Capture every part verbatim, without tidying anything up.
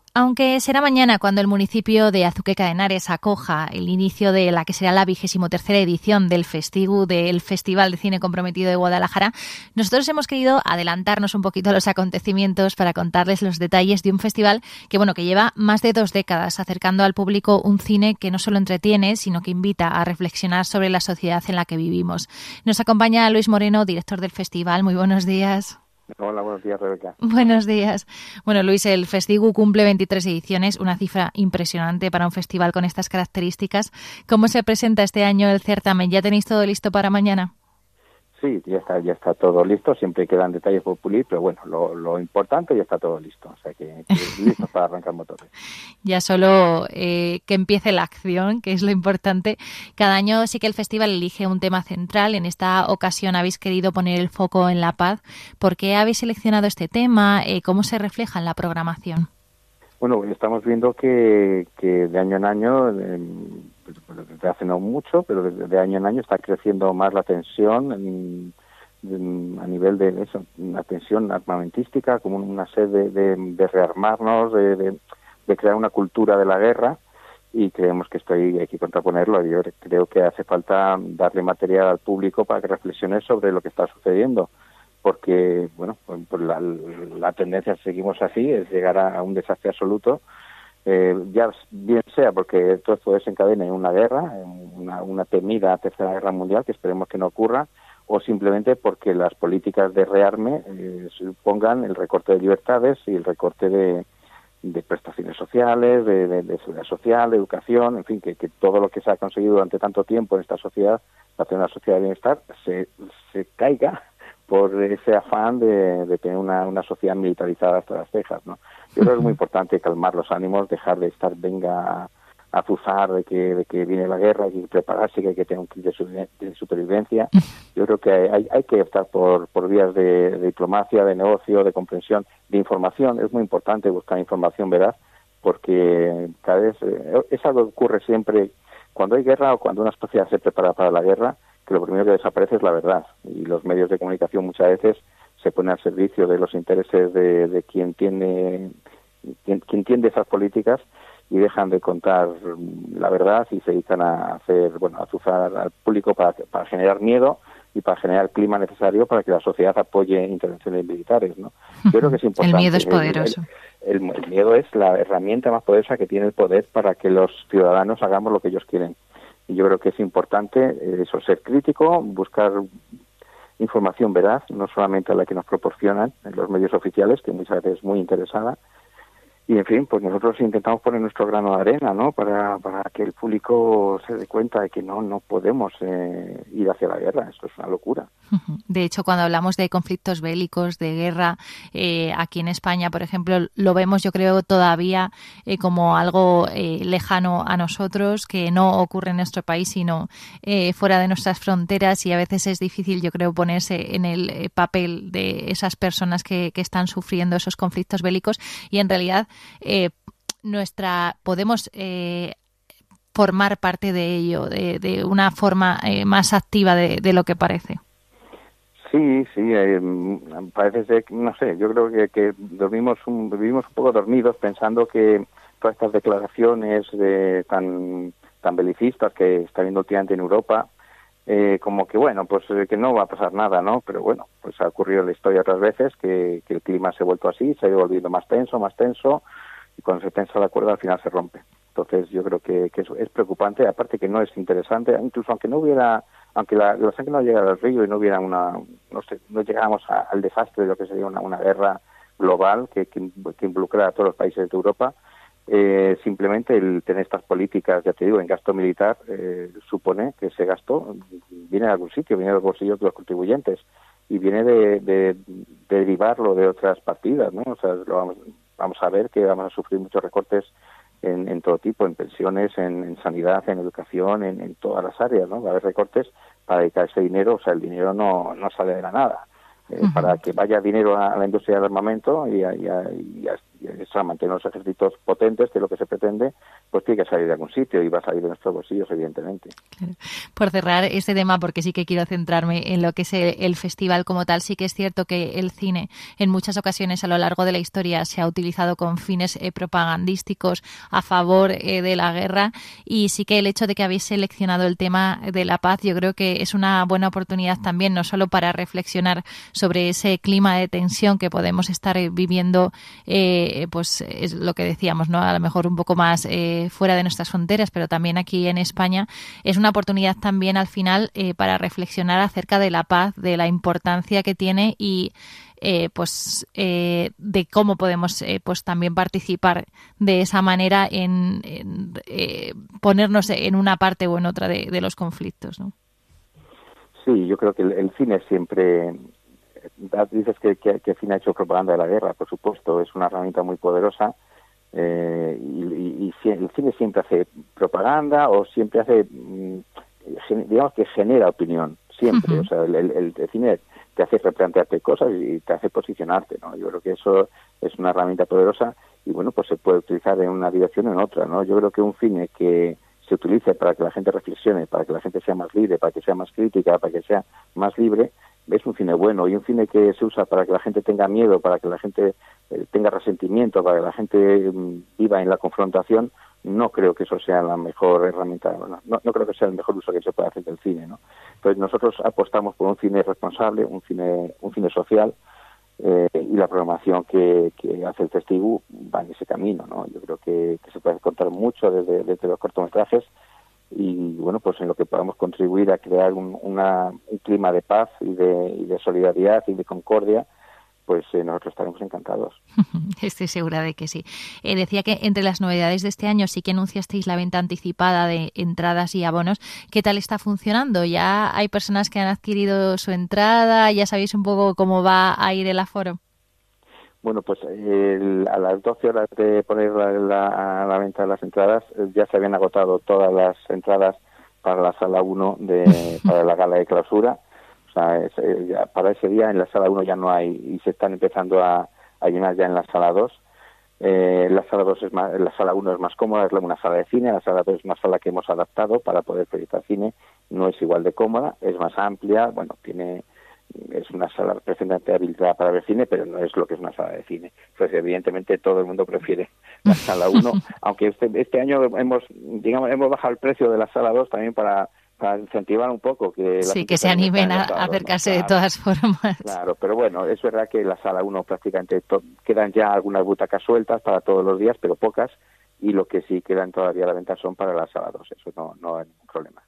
Aunque será mañana cuando el municipio de Azuqueca de Henares acoja el inicio de la que será la vigésimo tercera edición del Festigu, del Festival de Cine Comprometido de Guadalajara, nosotros hemos querido adelantarnos un poquito a los acontecimientos para contarles los detalles de un festival que, bueno, que lleva más de dos décadas acercando al público un cine que no solo entretiene, sino que invita a reflexionar sobre la sociedad en la que vivimos. Nos acompaña Luis Moreno, director del festival. Muy buenos días. Hola, buenos días, Rebeca. Buenos días. Bueno, Luis, el Festigu cumple veintitrés ediciones, una cifra impresionante para un festival con estas características. ¿Cómo se presenta este año el certamen? ¿Ya tenéis todo listo para mañana? Sí, ya está, ya está todo listo. Siempre quedan detalles por pulir, pero bueno, lo, lo importante ya está todo listo. O sea que, que listo para arrancar motores. Ya solo eh, que empiece la acción, que es lo importante. Cada año sí que el festival elige un tema central. En esta ocasión habéis querido poner el foco en la paz. ¿Por qué habéis seleccionado este tema? Eh, ¿Cómo se refleja en la programación? Bueno, estamos viendo que, que de año en año, eh, desde hace no mucho, pero de, de año en año está creciendo más la tensión en, en, a nivel de eso, una tensión armamentística, como una sed de, de, de rearmarnos, de, de, de crear una cultura de la guerra, y creemos que esto hay, hay que contraponerlo. Yo creo que hace falta darle material al público para que reflexione sobre lo que está sucediendo, porque bueno, pues la, la tendencia, si seguimos así, es llegar a, a un desastre absoluto, eh, ya bien sea porque todo esto desencadena en una guerra, en una, una temida tercera guerra mundial, que esperemos que no ocurra, o simplemente porque las políticas de rearme eh, supongan el recorte de libertades y el recorte de, de prestaciones sociales, de, de, de seguridad social, de educación, en fin, que, que todo lo que se ha conseguido durante tanto tiempo en esta sociedad, hacer una sociedad de bienestar, se, se caiga por ese afán de, de tener una, una sociedad militarizada hasta las cejas, ¿no? Yo creo que es muy importante calmar los ánimos, dejar de estar venga a azuzar de que, de que viene la guerra, hay que prepararse, que hay que tener un kit de, de supervivencia. Yo creo que hay, hay que optar por, por vías de, de diplomacia, de negocio, de comprensión, de información. Es muy importante buscar información veraz, porque cada vez eh, es algo que ocurre siempre cuando hay guerra o cuando una sociedad se prepara para la guerra, que lo primero que desaparece es la verdad, y los medios de comunicación muchas veces se ponen al servicio de los intereses de, de quien tiene quien, quien tiende esas políticas, y dejan de contar la verdad y se dedican a hacer, bueno, a azuzar al público para, para generar miedo y para generar el clima necesario para que la sociedad apoye intervenciones militares, ¿no? Yo creo que es importante. El miedo es poderoso. El, el, el, el miedo es la herramienta más poderosa que tiene el poder para que los ciudadanos hagamos lo que ellos quieren. Y yo creo que es importante eh, eso, ser crítico, buscar información veraz, no solamente la que nos proporcionan en los medios oficiales, que muchas veces es muy interesada. Y, en fin, pues nosotros intentamos poner nuestro grano de arena, ¿no?, para, para que el público se dé cuenta de que no no podemos eh, ir hacia la guerra. Esto es una locura. De hecho, cuando hablamos de conflictos bélicos, de guerra, eh, aquí en España, por ejemplo, lo vemos, yo creo, todavía eh, como algo eh, lejano a nosotros, que no ocurre en nuestro país, sino eh, fuera de nuestras fronteras, y a veces es difícil, yo creo, ponerse en el eh, papel de esas personas que, que están sufriendo esos conflictos bélicos, y en realidad eh, nuestra podemos eh, formar parte de ello de, de una forma eh, más activa de, de lo que parece. Sí, sí, eh, parece ser, no sé, yo creo que, que dormimos un, vivimos un poco dormidos pensando que todas estas declaraciones de, tan tan belicistas que está habiendo últimamente en Europa, eh, como que bueno, pues eh, que no va a pasar nada, ¿no? Pero bueno, pues ha ocurrido en la historia otras veces que, que el clima se ha vuelto así, se ha ido volviendo más tenso, más tenso, y cuando se tensa la cuerda al final se rompe. Entonces yo creo que, que eso es preocupante, aparte que no es interesante, incluso aunque no hubiera, aunque la, la sangre no llegara al río y no hubiera una, no sé, no llegáramos a, al desastre de lo que sería una, una guerra global que, que, que involucrara a todos los países de Europa, eh, simplemente el tener estas políticas, ya te digo, en gasto militar, eh, supone que ese gasto viene de algún sitio, viene de los bolsillos de los contribuyentes y viene de, de, de derivarlo de otras partidas, ¿no? O sea, lo vamos, vamos a ver que vamos a sufrir muchos recortes En, en todo tipo, en pensiones, en, en sanidad, en educación, en, en todas las áreas, ¿no? Va a haber recortes para dedicar ese dinero, o sea, el dinero no, no sale de la nada. Eh, uh-huh. Para que vaya dinero a, a la industria del armamento y a, y a, y a, y a mantener los ejércitos potentes, que es lo que se pretende, pues tiene que salir de algún sitio y va a salir de nuestros bolsillos, evidentemente. Claro. Por cerrar este tema, porque sí que quiero centrarme en lo que es el, el festival como tal, sí que es cierto que el cine en muchas ocasiones a lo largo de la historia se ha utilizado con fines eh, propagandísticos a favor eh, de la guerra, y sí que el hecho de que habéis seleccionado el tema de la paz yo creo que es una buena oportunidad también, no solo para reflexionar sobre ese clima de tensión que podemos estar viviendo, eh, pues es lo que decíamos, ¿no? A lo mejor un poco más eh, fuera de nuestras fronteras, pero también aquí en España, es una oportunidad también al final eh, para reflexionar acerca de la paz, de la importancia que tiene y eh, pues eh, de cómo podemos eh, pues también participar de esa manera en, en eh, ponernos en una parte o en otra de, de los conflictos, ¿no? Sí, yo creo que el, el cine siempre... Dices que, que, que el cine ha hecho propaganda de la guerra, por supuesto, es una herramienta muy poderosa. Eh, y, y, y el cine siempre hace propaganda o siempre hace, digamos que genera opinión, siempre. Uh-huh. O sea, el, el, el cine te hace replantearte cosas y te hace posicionarte, ¿no? Yo creo que eso es una herramienta poderosa y, bueno, pues se puede utilizar en una dirección o en otra, ¿no? Yo creo que un cine que se utilice para que la gente reflexione, para que la gente sea más libre, para que sea más crítica, para que sea más libre, es un cine bueno. Y un cine que se usa para que la gente tenga miedo, para que la gente eh, tenga resentimiento, para que la gente eh, viva en la confrontación, no creo que eso sea la mejor herramienta, bueno, no, no creo que sea el mejor uso que se pueda hacer del cine, ¿no? Entonces nosotros apostamos por un cine responsable, un cine un cine social, eh, y la programación que, que hace el festival va en ese camino, ¿no? Yo creo que, que se puede contar mucho desde, desde los cortometrajes y, bueno, pues en lo que podamos contribuir a crear un, una, un clima de paz y de, y de solidaridad y de concordia, pues eh, nosotros estaremos encantados. Estoy segura de que sí. Eh, decía que entre las novedades de este año sí que anunciasteis la venta anticipada de entradas y abonos. ¿Qué tal está funcionando? ¿Ya hay personas que han adquirido su entrada? ¿Ya sabéis un poco cómo va a ir el aforo? Bueno, pues eh, a las doce horas de poner la, la, la venta de las entradas, eh, ya se habían agotado todas las entradas para la sala uno de, para la gala de clausura. O sea, es, eh, ya para ese día en la sala uno ya no hay y se están empezando a, a llenar ya en la sala dos. Eh, la sala dos es más, la sala uno es más cómoda, es una sala de cine, la sala dos es una sala que hemos adaptado para poder proyectar cine, no es igual de cómoda, es más amplia, bueno, tiene es una sala perfectamente habilitada para ver cine, pero no es lo que es una sala de cine. Pues evidentemente todo el mundo prefiere la sala uno, aunque este, este año hemos digamos hemos bajado el precio de la sala dos también para para incentivar un poco que sí, que se animen a acercarse, ¿no? Claro, de todas formas. Claro, pero bueno, es verdad que la sala uno prácticamente to- quedan ya algunas butacas sueltas para todos los días, pero pocas, y lo que sí quedan todavía a la venta son para la sala dos, eso no, no hay ningún problema.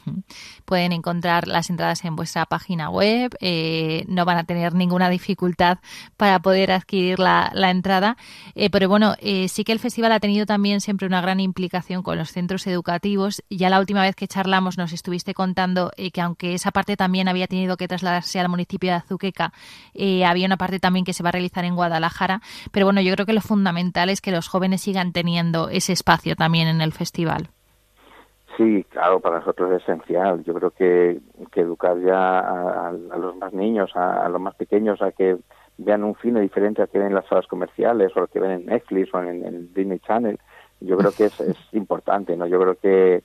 Pueden encontrar las entradas en vuestra página web, eh, no van a tener ninguna dificultad para poder adquirir la, la entrada, eh, pero bueno, eh, sí que el festival ha tenido también siempre una gran implicación con los centros educativos. Ya la última vez que charlamos nos estuviste contando eh, que aunque esa parte también había tenido que trasladarse al municipio de Azuqueca, eh, había una parte también que se va a realizar en Guadalajara, pero bueno, yo creo que lo fundamental es que los jóvenes sigan teniendo ese espacio también en el festival. Sí, claro, para nosotros es esencial. Yo creo que, que educar ya a, a los más niños, a, a los más pequeños, a que vean un cine diferente al que ven en las salas comerciales o al que ven en Netflix o en, en Disney Channel, yo creo que es, es importante, ¿no? Yo creo que,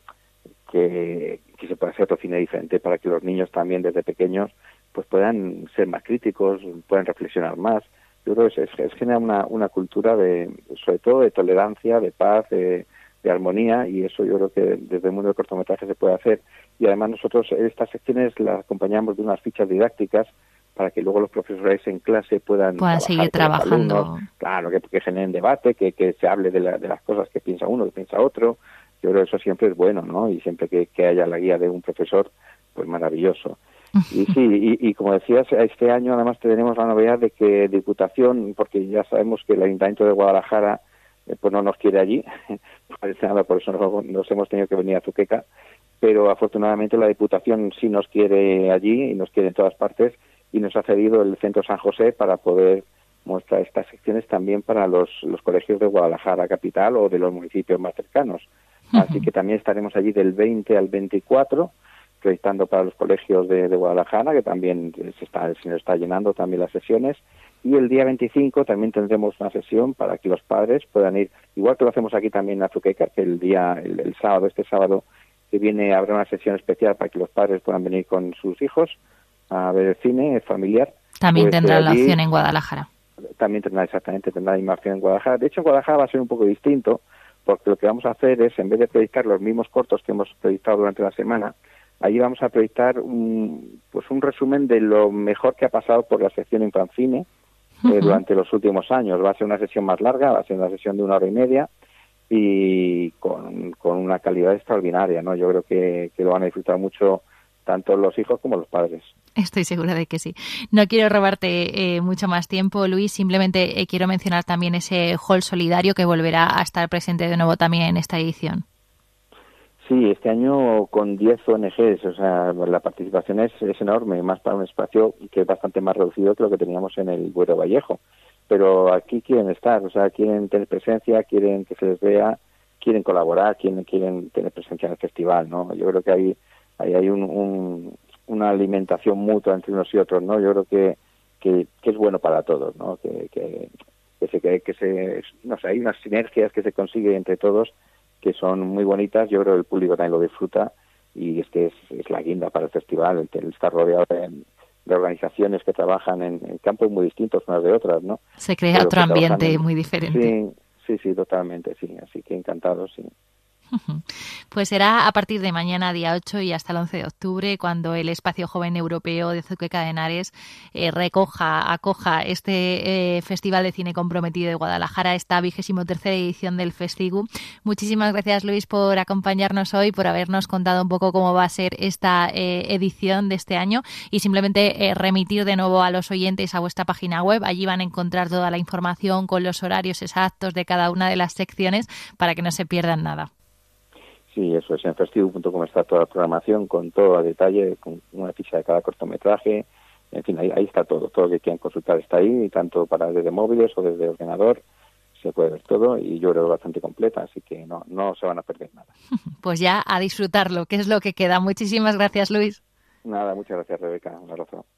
que, que se puede hacer otro cine diferente para que los niños también desde pequeños pues puedan ser más críticos, puedan reflexionar más. Yo creo que es, es generar una, una cultura de, sobre todo de tolerancia, de paz, de de armonía, y eso yo creo que desde el mundo del cortometraje se puede hacer. Y además nosotros estas secciones las acompañamos de unas fichas didácticas para que luego los profesores en clase puedan, puedan seguir trabajando. Alumnos, claro, que, que generen debate, que, que se hable de, la, de las cosas que piensa uno, que piensa otro. Yo creo que eso siempre es bueno, ¿no? Y siempre que, que haya la guía de un profesor, pues maravilloso. Y sí, y, y como decías, este año además tenemos la novedad de que Diputación, porque ya sabemos que el Ayuntamiento de Guadalajara pues no nos quiere allí, parece nada, por eso nos, nos hemos tenido que venir a Azuqueca, pero afortunadamente la Diputación sí nos quiere allí y nos quiere en todas partes y nos ha cedido el Centro San José para poder mostrar estas secciones también para los, los colegios de Guadalajara capital o de los municipios más cercanos. Uh-huh. Así que también estaremos allí del veinte al veinticuatro proyectando para los colegios de, de Guadalajara, que también se está se nos está llenando también las sesiones, Y el día veinticinco también tendremos una sesión para que los padres puedan ir, igual que lo hacemos aquí también en Azuqueca, que el día, el, el sábado, este sábado que viene habrá una sesión especial para que los padres puedan venir con sus hijos a ver el cine familiar. También Pues, tendrán eh, la allí, opción en Guadalajara. También tendrá exactamente, tendrá la misma opción en Guadalajara. De hecho, en Guadalajara va a ser un poco distinto, porque lo que vamos a hacer es, en vez de proyectar los mismos cortos que hemos proyectado durante la semana, allí vamos a proyectar un, pues un resumen de lo mejor que ha pasado por la sección Infancine eh, uh-huh. durante los últimos años. Va a ser una sesión más larga, va a ser una sesión de una hora y media y con, con una calidad extraordinaria, ¿no? Yo creo que, que lo van a disfrutar mucho tanto los hijos como los padres. Estoy segura de que sí. No quiero robarte eh, mucho más tiempo, Luis. Simplemente eh, quiero mencionar también ese hall solidario que volverá a estar presente de nuevo también en esta edición. Sí, este año con diez O N Ges, o sea, la participación es, es enorme, más para un espacio que es bastante más reducido que lo que teníamos en el Buero Vallejo. Pero aquí quieren estar, o sea, quieren tener presencia, quieren que se les vea, quieren colaborar, quieren, quieren tener presencia en el festival, ¿no? Yo creo que hay, hay, hay un, un, una alimentación mutua entre unos y otros, ¿no? Yo creo que, que, que es bueno para todos, ¿no? Que, que, que, se, que, que se, no sé, hay unas sinergias que se consiguen entre todos que son muy bonitas. Yo creo que el público también lo disfruta y es que es, es la guinda para el festival, el estar rodeado de, de organizaciones que trabajan en, en campos muy distintos unas de otras, ¿no? Se crea Pero otro ambiente en, muy diferente. Sí, sí, sí, totalmente, sí. Así que encantado, sí. Pues será a partir de mañana, día ocho, y hasta el once de octubre, cuando el Espacio Joven Europeo de Azuqueca de Henares eh, recoja, acoja este eh, Festival de Cine Comprometido de Guadalajara, esta vigésimo tercera edición del Festigu. Muchísimas gracias, Luis, por acompañarnos hoy, por habernos contado un poco cómo va a ser esta eh, edición de este año, y simplemente eh, remitir de nuevo a los oyentes a vuestra página web. Allí van a encontrar toda la información con los horarios exactos de cada una de las secciones para que no se pierdan nada. Sí, eso es, en festigu punto com está toda la programación con todo a detalle, con una ficha de cada cortometraje, en fin, ahí, ahí está todo, todo lo que quieran consultar está ahí, tanto para desde móviles o desde ordenador, se puede ver todo y yo creo bastante completa, así que no, no se van a perder nada. Pues ya a disfrutarlo, que es lo que queda. Muchísimas gracias, Luis. Nada, muchas gracias, Rebeca, un abrazo.